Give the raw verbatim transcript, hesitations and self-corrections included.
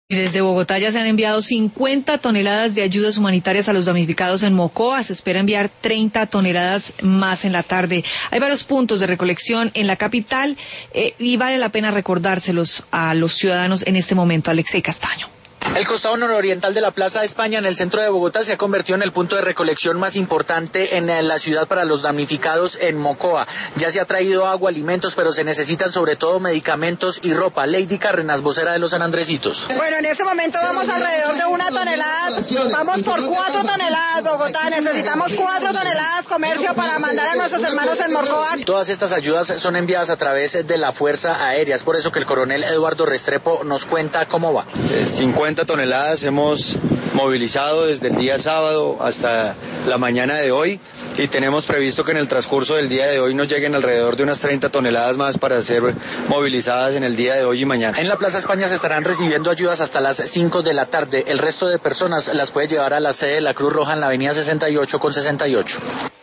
Y desde Bogotá ya se han enviado cincuenta toneladas de ayudas humanitarias a los damnificados en Mocoa. Se espera enviar treinta toneladas más en la tarde. Hay varios puntos de recolección en la capital eh, y vale la pena recordárselos a los ciudadanos en este momento. Alexei Castaño. El costado nororiental de la Plaza de España en el centro de Bogotá se ha convertido en el punto de recolección más importante en la ciudad para los damnificados en Mocoa. Ya se ha traído agua, alimentos, pero se necesitan sobre todo medicamentos y ropa. Lady Cárdenas, vocera de los Sanandresitos. Bueno, en este momento vamos alrededor de una tonelada, vamos por cuatro toneladas, Bogotá. Necesitamos cuatro toneladas comercio para mandar a nuestros hermanos en Mocoa. Todas estas ayudas son enviadas a través de la Fuerza Aérea. Es por eso que el coronel Eduardo Restrepo nos cuenta cómo va. Eh, cincuenta toneladas hemos movilizado desde el día sábado hasta la mañana de hoy y tenemos previsto que en el transcurso del día de hoy nos lleguen alrededor de unas treinta toneladas más para ser movilizadas en el día de hoy y mañana. En la Plaza España se estarán recibiendo ayudas hasta las cinco de la tarde. El resto de personas las puede llevar a la sede de la Cruz Roja en la avenida sesenta y ocho con sesenta y ocho.